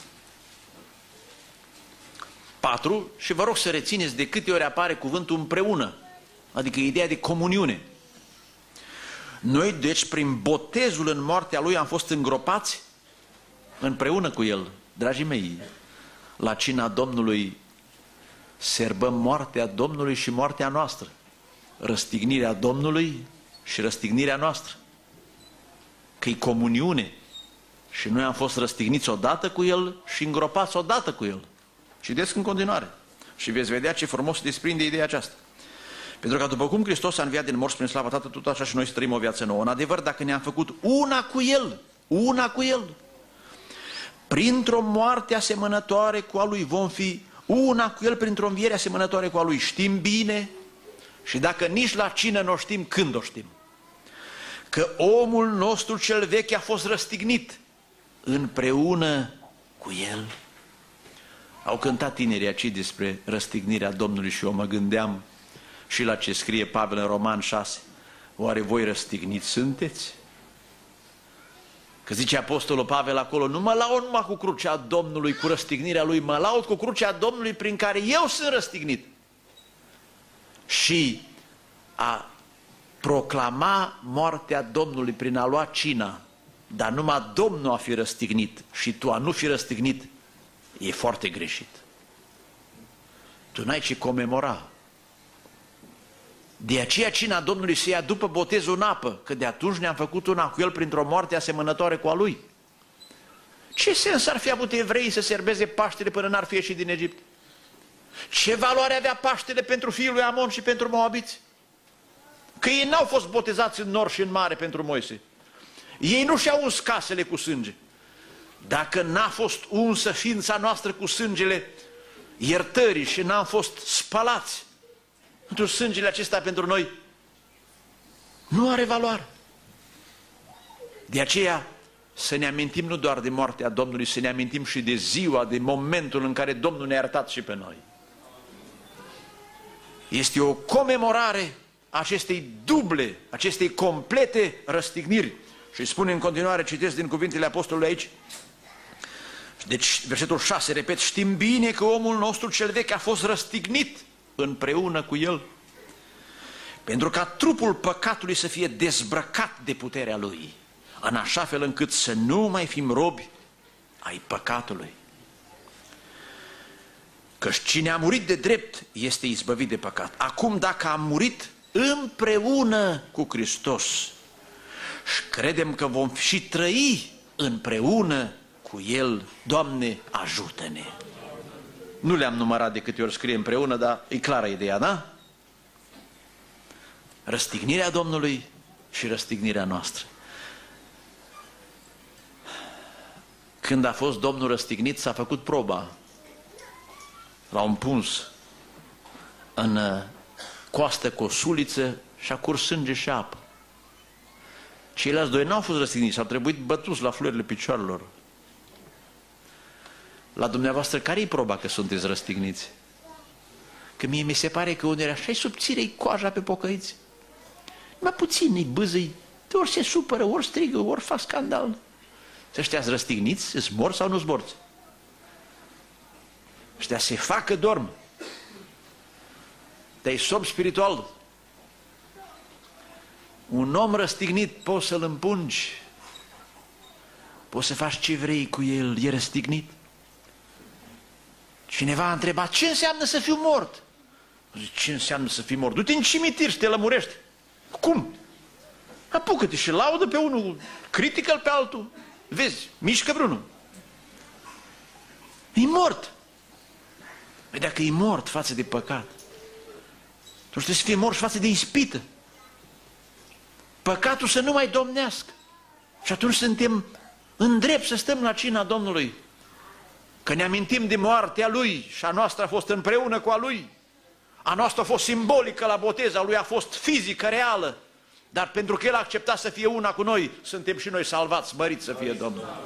patru și vă rog să rețineți de câte ori apare cuvântul împreună, adică ideea de comuniune. Noi, deci, prin botezul în moartea Lui am fost îngropați împreună cu El. Dragii mei, la cina Domnului serbăm moartea Domnului și moartea noastră, răstignirea Domnului și răstignirea noastră, că-i comuniune. Și noi am fost răstigniți odată cu El și îngropați odată cu El. Citesc în continuare și veți vedea ce frumos se desprinde ideea aceasta. Pentru că după cum Hristos a înviat din morți prin slava Tatălui, tot așa și noi să trăim o viață nouă. În adevăr, dacă ne-am făcut una cu El, una cu El, printr-o moarte asemănătoare cu a Lui vom fi una cu El printr-o înviere asemănătoare cu a Lui. Știm bine și dacă nici la cină nu știm, când o știm? Că omul nostru cel vechi a fost răstignit împreună cu El. Au cântat tinerii aici despre răstignirea Domnului și eu mă gândeam și la ce scrie Pavel în Roman șase. Oare voi răstigniți sunteți? Că zice Apostolul Pavel acolo, nu mă laud numai cu crucea Domnului, cu răstignirea Lui, mă laud cu crucea Domnului prin care eu sunt răstignit. Și a proclama moartea Domnului prin a lua cina, dar numai Domnul a fi răstignit și tu a nu fi răstignit, e foarte greșit. Tu n-ai ce comemora. De aceea cina Domnului se ia după botezul în apă, că de atunci ne-am făcut una cu El printr-o moarte asemănătoare cu a Lui. Ce sens ar fi avut evreii să serbeze Paștele până n-ar fi ieșit din Egipt? Ce valoare avea Paștele pentru fiul lui Amon și pentru moabiți? Că ei n-au fost botezați în nor și în mare pentru Moise. Ei nu și-au uns casele cu sânge. Dacă n-a fost unsă ființa noastră cu sângele iertării și n-am fost spălați, atunci sângele acesta pentru noi nu are valoare. De aceea să ne amintim nu doar de moartea Domnului, să ne amintim și de ziua, de momentul în care Domnul ne-a iertat și pe noi. Este o comemorare a acestei duble, acestei complete răstigniri. Și spune în continuare, citesc din cuvintele Apostolului aici, deci versetul șase, repet, știm bine că omul nostru cel vechi a fost răstignit împreună cu El, pentru ca trupul păcatului să fie dezbrăcat de puterea lui, în așa fel încât să nu mai fim robi ai păcatului. Căci cine a murit de drept este izbăvit de păcat. Acum dacă am murit împreună cu Hristos și credem că vom și trăi împreună cu El, Doamne, ajută-ne! Nu le-am numărat de câte ori scrie împreună, dar e clară ideea, da? Răstignirea Domnului și răstignirea noastră. Când a fost Domnul răstignit, s-a făcut proba. L-au împuns în coastă cu o suliță și a curs sânge și apă. Ceilalți doi n-au fost răstigniți, au trebuit bătuți la fluierile picioarelor. La dumneavoastră, care-i proba că sunteți răstigniți? Că mie mi se pare că unde așa-i subțire-i coaja pe pocăiți. Mai puțin îi bâză-i, ori se supără, ori strigă, ori fac scandal. Să ăștia-s răstigniți, îs morți sau nu-s morți? Ăștia se fac că dorm. Te-ai sob spiritual. Un om răstignit poți să-l împungi, poți să faci ce vrei cu el, e răstignit. Cineva a întrebat, ce înseamnă să fiu mort? Zice, ce înseamnă să fii mort? Du-te în cimitir și te lămurești. Cum? Apucă-te și laudă pe unul, critică-l pe altul. Vezi, mișcă vreunul. E mort. Păi dacă e mort față de păcat, tu trebuie să fii mort față de ispită. Păcatul să nu mai domnească. Și atunci suntem îndrept să stăm la cina Domnului. Că ne amintim de moartea Lui și a noastră a fost împreună cu a Lui. A noastră a fost simbolică la botez, a Lui a fost fizică, reală. Dar pentru că El a acceptat să fie una cu noi, suntem și noi salvați, măriți să fie Domnul.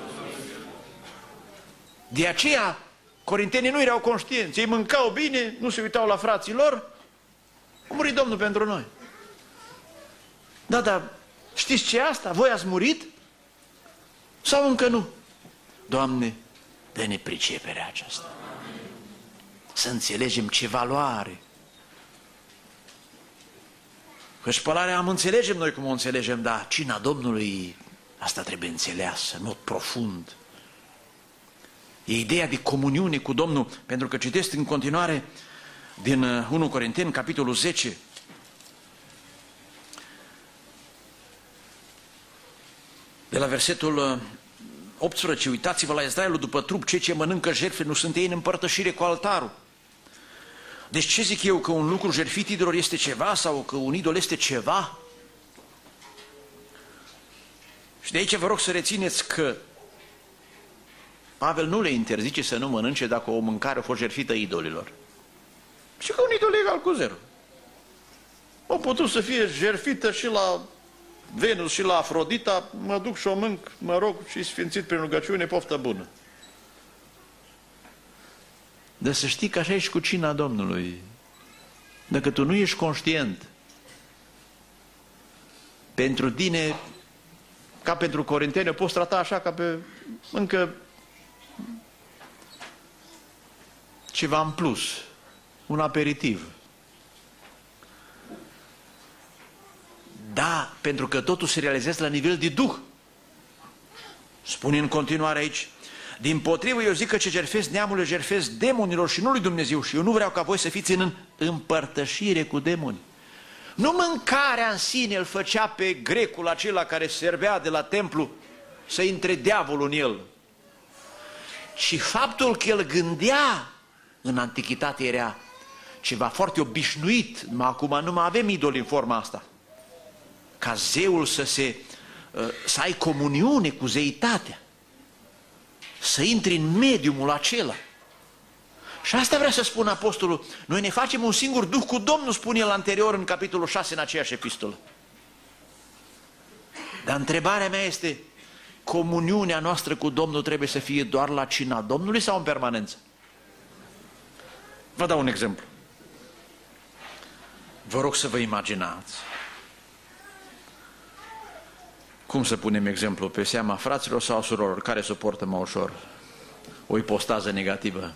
De aceea, corintenii nu erau conștienți, ei mâncau bine, nu se uitau la frații lor, a murit Domnul pentru noi. Da, dar știți ce e asta? Voi ați murit? Sau încă nu? Doamne, dă-ne priceperea aceasta. Să înțelegem ce valoare. Că spălarea am înțelegem noi cum o înțelegem, dar cina Domnului, asta trebuie înțeleasă, în mod profund. E ideea de comuniune cu Domnul, pentru că citesc în continuare din unu Corinteni, capitolul zece. De la versetul optsprezece, uitați-vă la Israelul după trup, cei ce mănâncă jertfe nu sunt ei în împărtășire cu altarul. Deci ce zic eu, că un lucru jertfit idolor este ceva sau că un idol este ceva? Și de aici vă rog să rețineți că Pavel nu le interzice să nu mănânce dacă o mâncare a fost jertfită idolilor. Și că un idol e egal cu zero. O putut să fie jertfită și la Venus și la Afrodita, mă duc și o mânc, mă rog, și sfințit prin rugăciune, poftă bună. Dar să știi că așa e și cu cina Domnului. Dacă tu nu ești conștient, pentru tine, ca pentru corinteni, o poți trata așa ca pe încă ceva în plus, un aperitiv. Da, pentru că totul se realizează la nivel de Duh. Spune în continuare aici, dimpotrivă eu zic că ce jertfesc neamurile jertfesc demonilor și nu lui Dumnezeu și eu nu vreau ca voi să fiți în împărtășire cu demoni. Nu mâncarea în sine îl făcea pe grecul acela care servea de la templu să intre diavolul în el, ci faptul că el gândea în antichitate era ceva foarte obișnuit, acum nu mai avem idoli în forma asta, ca zeul să se să ai comuniune cu zeitatea, să intri în mediumul acela. Și asta vrea să spună apostolul, noi ne facem un singur duh cu Domnul, spune el anterior în capitolul șase în aceeași epistolă. Dar întrebarea mea este, comuniunea noastră cu Domnul trebuie să fie doar la cina Domnului sau în permanență? Vă dau un exemplu. Vă rog să vă imaginați. Cum să punem exemplu? Pe seama fraților sau surorilor? Care suportă mai ușor o ipostază negativă?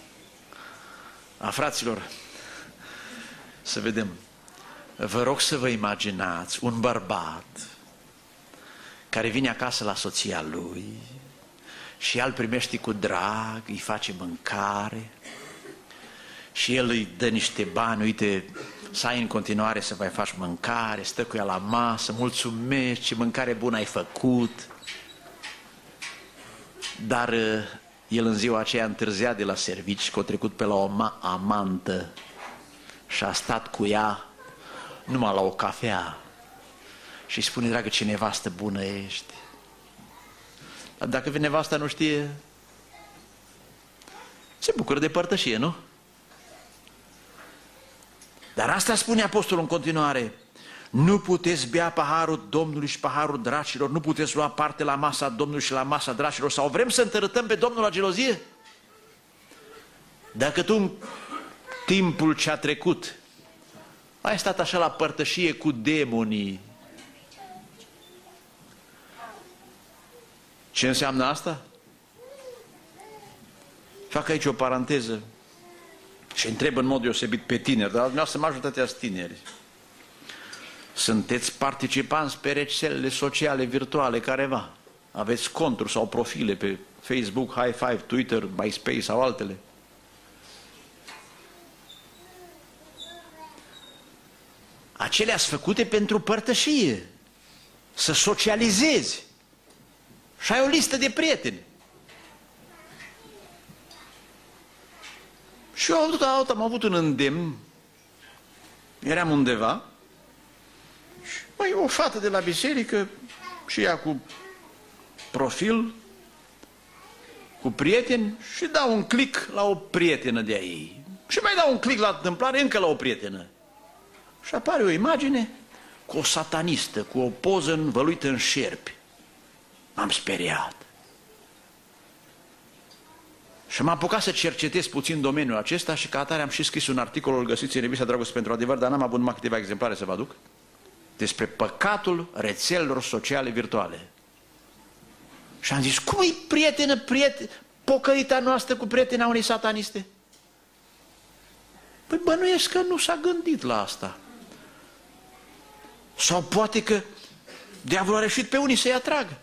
A fraților, să vedem. Vă rog să vă imaginați un bărbat care vine acasă la soția lui și ea îl primește cu drag, îi face mâncare și el îi dă niște bani, uite, să ai în continuare să mai faci mâncare, stă cu ea la masă, mulțumești, ce mâncare bună ai făcut. Dar el în ziua aceea întârziat de la servici, că a trecut pe la o amantă și a stat cu ea numai la o cafea și îi spune, dragă, ce nevastă bună ești. Dar dacă nevasta nu știe, se bucură de părtășie, nu? Dar asta spune apostolul în continuare, Nu puteți bea paharul Domnului și paharul dracilor, nu puteți lua parte la masa Domnului și la masa dracilor, sau vrem să întărâtăm pe Domnul la gelozie? Dacă tu în timpul ce a trecut ai stat așa la părtășie cu demonii, ce înseamnă asta? Fac aici o paranteză și întreb în mod deosebit pe tineri, dar dumneavoastră majoritatea sunt tineri. Sunteți participanți pe rețelele sociale virtuale careva? Aveți conturi sau profile pe Facebook, High Five, Twitter, MySpace sau altele? Acelea sunt făcute pentru părtășie, să socializezi. Și ai o listă de prieteni. Și eu tot am avut un îndemn, eram undeva, și măi, o fată de la biserică, și ea cu profil, cu prieteni, și dau un click la o prietenă de-a ei. Și mai dau un click la întâmplare încă la o prietenă. Și apare o imagine cu o satanistă, cu o poză învăluită în șerpi. M-am speriat. Și m-am apucat să cercetez puțin domeniul acesta și ca atare am și scris un articol, îl găsiți în revista Dragoste pentru Adevăr, dar n-am avut numai câteva exemplare să vă aduc, despre păcatul rețelelor sociale virtuale. Și am zis, cum e prietenă, prieten, pocăita noastră cu prietena unei sataniste? Păi bănuiesc că nu s-a gândit la asta. Sau poate că diavolul a reușit pe unii să-i atragă.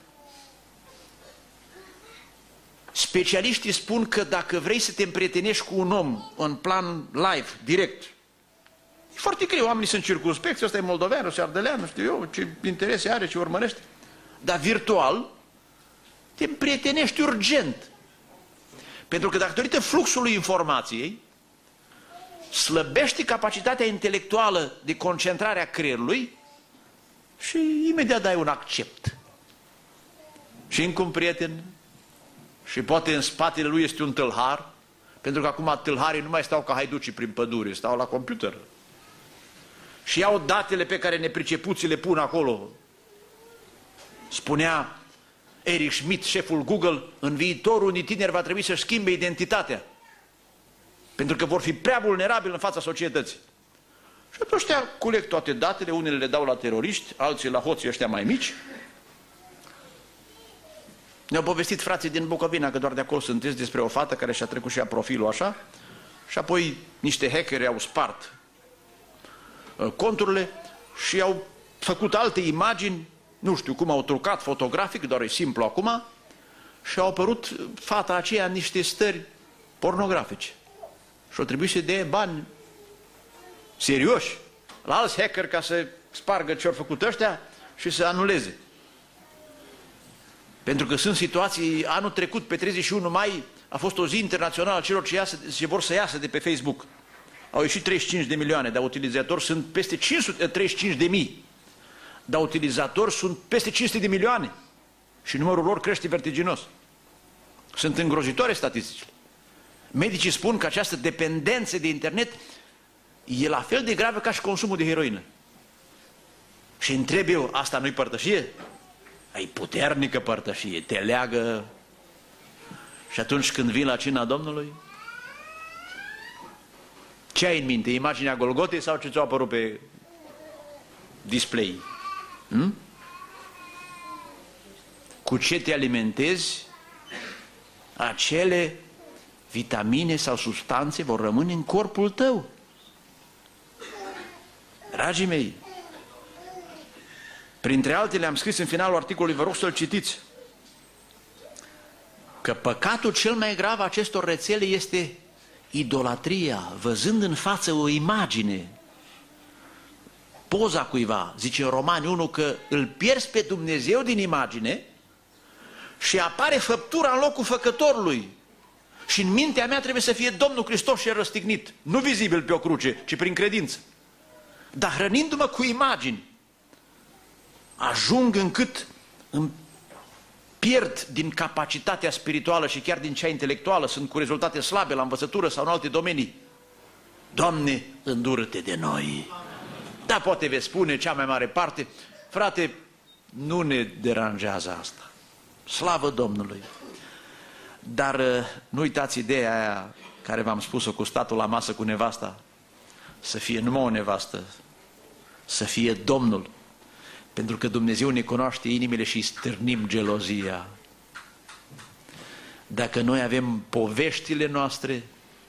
Specialiștii spun că dacă vrei să te împrietenești cu un om în plan live, direct, e foarte greu, oamenii sunt circumspecți, ăsta e moldovean, ăsta e ardelean, nu știu eu, ce interese are, ce urmărește. Dar virtual te împrietenești urgent. Pentru că datorită fluxului informației, slăbește capacitatea intelectuală de concentrare a creierului și imediat dai un accept. Și încă un prieten, și poate în spatele lui este un tâlhar, pentru că acum tâlharii nu mai stau ca haiducii prin pădure, stau la computer. Și iau datele pe care nepricepuții le pun acolo. Spunea Eric Schmidt, șeful Google, în viitor unii tineri va trebui să-și schimbe identitatea, pentru că vor fi prea vulnerabili în fața societății. Și atunci ăștia culeg toate datele, unele le dau la teroriști, alții la hoții ăștia mai mici. Ne-au povestit frații din Bucovina, că doar de acolo sunteți, despre o fată care și-a trecut și ea profilul așa, și apoi niște hackeri au spart conturile și au făcut alte imagini, nu știu cum au trucat fotografic, doar e simplu acum, și au apărut fata aceea în niște stări pornografice. Și au trebuit să dea bani serioși la alți hacker ca să spargă ce au făcut ăștia și să anuleze. Pentru că sunt situații, anul trecut, pe treizeci și unu mai, a fost o zi internațională a celor ce, iasă, ce vor să iasă de pe Facebook. Au ieșit treizeci și cinci de milioane, dar utilizatori sunt peste cinci sute treizeci și cinci de mii. Dar utilizatori sunt peste cinci sute de milioane. Și numărul lor crește vertiginos. Sunt îngrozitoare statisticile. Medicii spun că această dependență de internet e la fel de gravă ca și consumul de heroină. Și întreb eu, asta nu-i părtășie? Ai puternică părtășie, te leagă. Și atunci când vii la cina Domnului, ce ai în minte? Imaginea Golgotei sau ce ți-a apărut pe display? Hmm? Cu ce te alimentezi, acele vitamine sau substanțe vor rămâne în corpul tău. Dragii mei, printre altele am scris în finalul articolului, vă rog să-l citiți, că păcatul cel mai grav acestor rețele este idolatria, văzând în față o imagine, poza cuiva, zice în Romani unu, că îl pierzi pe Dumnezeu din imagine și apare făptura în locul făcătorului. Și în mintea mea trebuie să fie Domnul Hristos și răstignit, nu vizibil pe o cruce, ci prin credință. Dar hrănindu-mă cu imagini, ajung încât îmi pierd din capacitatea spirituală și chiar din cea intelectuală, sunt cu rezultate slabe la învățătură sau în alte domenii. Doamne, îndură-te de noi! Da, poate veți spune cea mai mare parte, frate, nu ne deranjează asta. Slavă Domnului! Dar nu uitați ideea aia care v-am spus-o cu statul la masă cu nevasta, să fie numai o nevastă, să fie Domnul. Pentru că Dumnezeu ne cunoaște inimile și stârnim gelozia. Dacă noi avem poveștile noastre,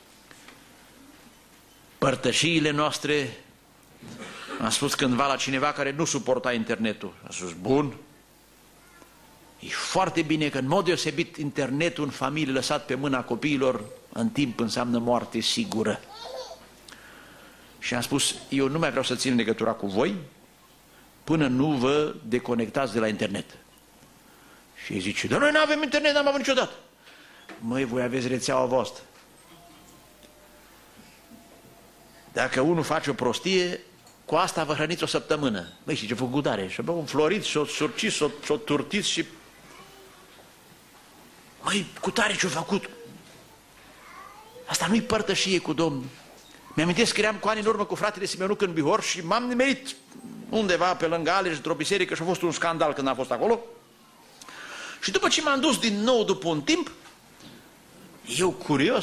părtășiile noastre, am spus cândva la cineva care nu suporta internetul, a spus, bun, e foarte bine că în mod deosebit internetul în familie lăsat pe mâna copiilor în timp înseamnă moarte sigură. Și am spus, eu nu mai vreau să țin legătura cu voi până nu vă deconectați de la internet. Și ei zice, dar noi nu avem internet, n-am avut niciodată. Măi, voi aveți rețeaua voastră. Dacă unul face o prostie, cu asta vă hrăniți o săptămână. Băi, și ce făcut are? Și-a băut un florit, și-o surcit, și-o turtit și... Măi, cu tare ce-o făcut? Asta nu-i părtășie cu Domnul. Mi-amintesc că eram cu ani în urmă cu fratele Simeonuc în Bihor și m-am nimerit undeva pe lângă Aleș, într-o biserică și a fost un scandal când am fost acolo. Și după ce m-am dus din nou după un timp, eu curios,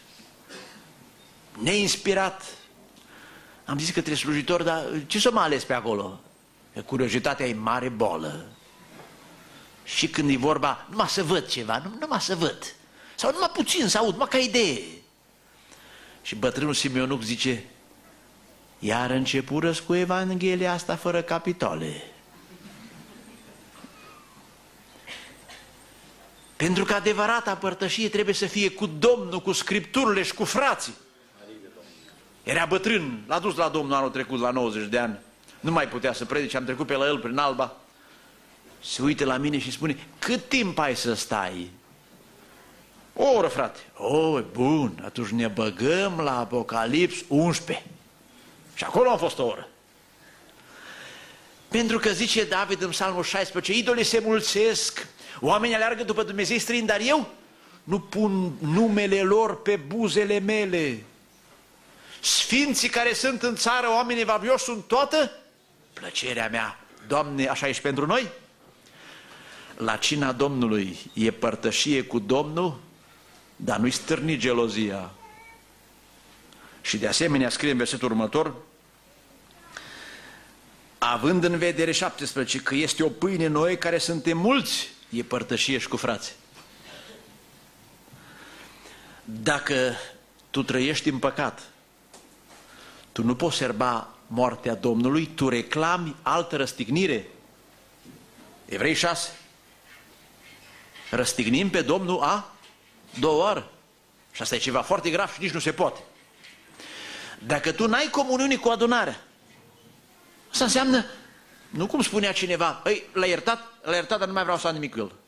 neinspirat, am zis către slujitor, dar ce să mă ales pe acolo? Că curiozitatea e mare bolă. Și când e vorba, numai să văd ceva, nu, numai să văd. Sau numai puțin să aud, numai ca idee. Și bătrânul Simeonuc zice, iar începură cu Evanghelia asta fără capitole. Pentru că adevărata părtășie trebuie să fie cu Domnul, cu Scripturile și cu frații. Era bătrân, l-a dus la Domnul anul trecut, la nouăzeci de ani. Nu mai putea să predice, am trecut pe la el prin Alba. Se uită la mine și spune, cât timp ai să stai? O oră, frate. O, bun, atunci ne băgăm la Apocalips unsprezece. Și acolo am fost o oră. Pentru că zice David în Psalmul șaisprezece, idolii se mulțesc, oamenii aleargă după Dumnezei străini, dar eu nu pun numele lor pe buzele mele. Sfinții care sunt în țară, oamenii evlavioși, sunt toată plăcerea mea. Doamne, așa ești pentru noi? La cina Domnului e părtășie cu Domnul, dar nu-i stârni gelozia. Și de asemenea scrie în versetul următor, având în vedere șaptesprezece că este o pâine noi care suntem mulți, e părtășie și cu frații. Dacă tu trăiești în păcat, tu nu poți serba moartea Domnului, tu reclami altă răstignire. Evrei șase. Răstignim pe Domnul a două ori. Și asta e ceva foarte grav și nici nu se poate. Dacă tu n-ai comuniune cu adunarea, asta înseamnă, nu cum spunea cineva, ei, l-a iertat, l-a iertat, dar nu mai vreau să am nimic cu el.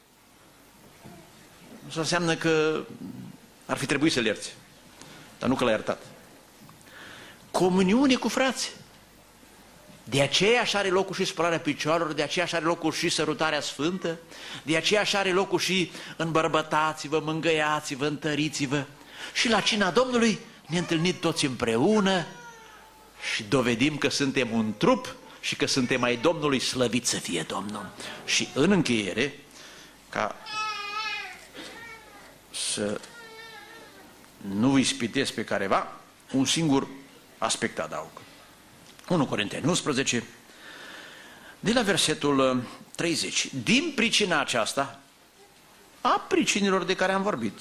Asta înseamnă că ar fi trebuit să-l ierți, dar nu că l-a iertat. Comuniune cu frații. De aceea așa are locul și spălarea picioarelor, de aceea așa are locul și sărutarea sfântă, de aceea așa are locul și îmbărbătați-vă, mângâiați-vă, întăriți-vă. Și la cina Domnului ne întâlnim toți împreună și dovedim că suntem un trup și că suntem ai Domnului, slăvit să fie Domnul. Și în încheiere, ca să nu îi spitesc pe careva, un singur aspect adaug. unu Corinteni unsprezece, de la versetul treizeci. Din pricina aceasta, a pricinilor de care am vorbit,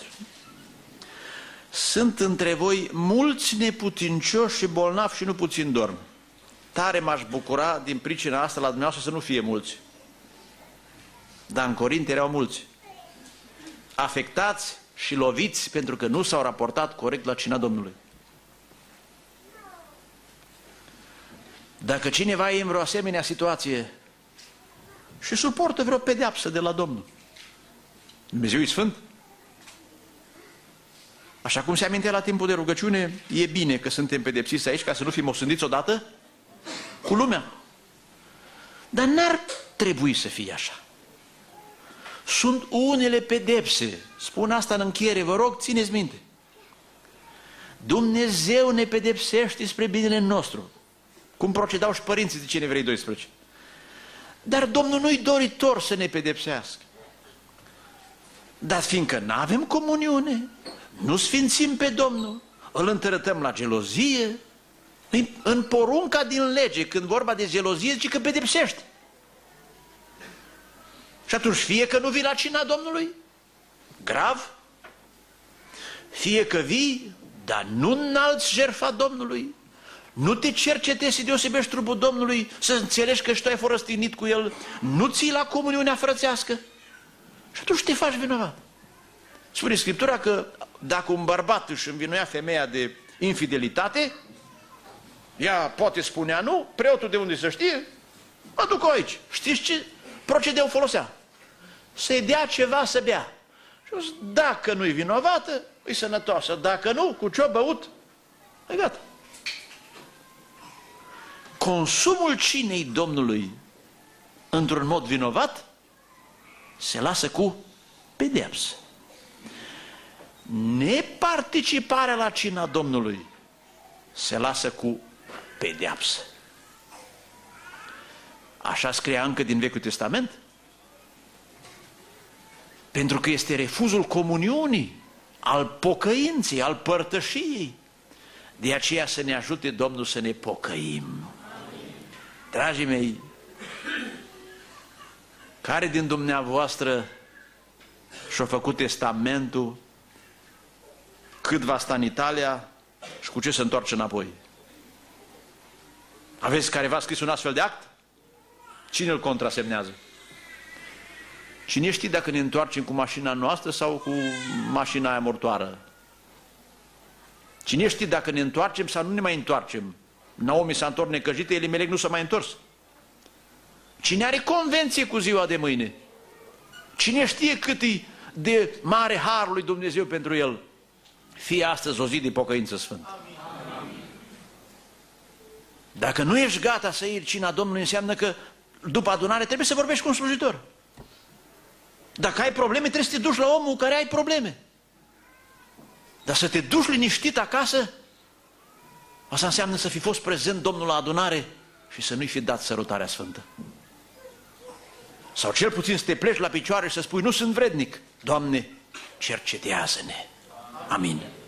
sunt între voi mulți neputincioși și bolnavi și nu puțin dorm. Tare m-aș bucura din pricina asta la dumneavoastră să nu fie mulți. Dar în Corint erau mulți. Afectați și loviți pentru că nu s-au raportat corect la cina Domnului. Dacă cineva e în vreo asemenea situație și suportă vreo pedeapsă de la Domnul, Dumnezeu e sfânt. Așa cum se amintea la timpul de rugăciune, e bine că suntem pedepsiți aici ca să nu fim osândiți odată cu lumea. Dar n-ar trebui să fie așa. Sunt unele pedepse, spun asta în încheiere, vă rog, țineți minte. Dumnezeu ne pedepsește spre binele nostru. Cum procedau și părinții, zice în Evrei doisprezece. Dar Domnul nu-i doritor să ne pedepsească. Dar fiindcă nu avem comuniune, nu sfințim pe Domnul, îl întărătăm la gelozie, în porunca din lege, când vorba de gelozie, zice că pedepsește. Și atunci fie că nu vii la cina Domnului, grav, fie că vii, dar nu înalți jertfa Domnului, nu te cercetezi să deosebești trupul Domnului, să înțelegi că și tu ai fost răstignit cu El, nu ții la comuniunea frățească și atunci te faci vinovat. Spune Scriptura că dacă un bărbat își învinuia femeia de infidelitate, ea poate spunea nu, preotul de unde să știe, mă duc aici. Știți ce procedeu folosea? Să-i dea ceva să bea. Și dacă nu-i vinovată, e sănătoasă. Dacă nu, cu ce-o băut, e gata. Consumul cinei Domnului într-un mod vinovat se lasă cu pedeapsă. Neparticiparea la cina Domnului se lasă cu pedeapsă. Așa scria încă din Vechiul Testament. Pentru că este refuzul comuniunii, al pocăinței, al părtășiei. De aceea să ne ajute Domnul să ne pocăim. Dragii mei, care din dumneavoastră și-a făcut testamentul, cât va sta în Italia și cu ce se întoarce înapoi? Aveți careva scris un astfel de act? Cine îl contrasemnează? Cine știe dacă ne întoarcem cu mașina noastră sau cu mașina aia mortoară? Cine știe dacă ne întoarcem sau nu ne mai întoarcem? Naomi s-a întors necăjită, Elimelec nu s-a mai întors. Cine are convenție cu ziua de mâine? Cine știe cât e de mare harul lui Dumnezeu pentru el? Fie astăzi o zi de pocăință sfântă. Dacă nu ești gata să iei cina Domnului, înseamnă că după adunare trebuie să vorbești cu un slujitor. Dacă ai probleme, trebuie să te duci la omul care ai probleme. Dar să te duci liniștit acasă, asta înseamnă să fi fost prezent Domnul la adunare și să nu-i fi dat sărutarea sfântă. Sau cel puțin să te pleci la picioare și să spui, nu sunt vrednic. Doamne, cercetează-ne. Amin.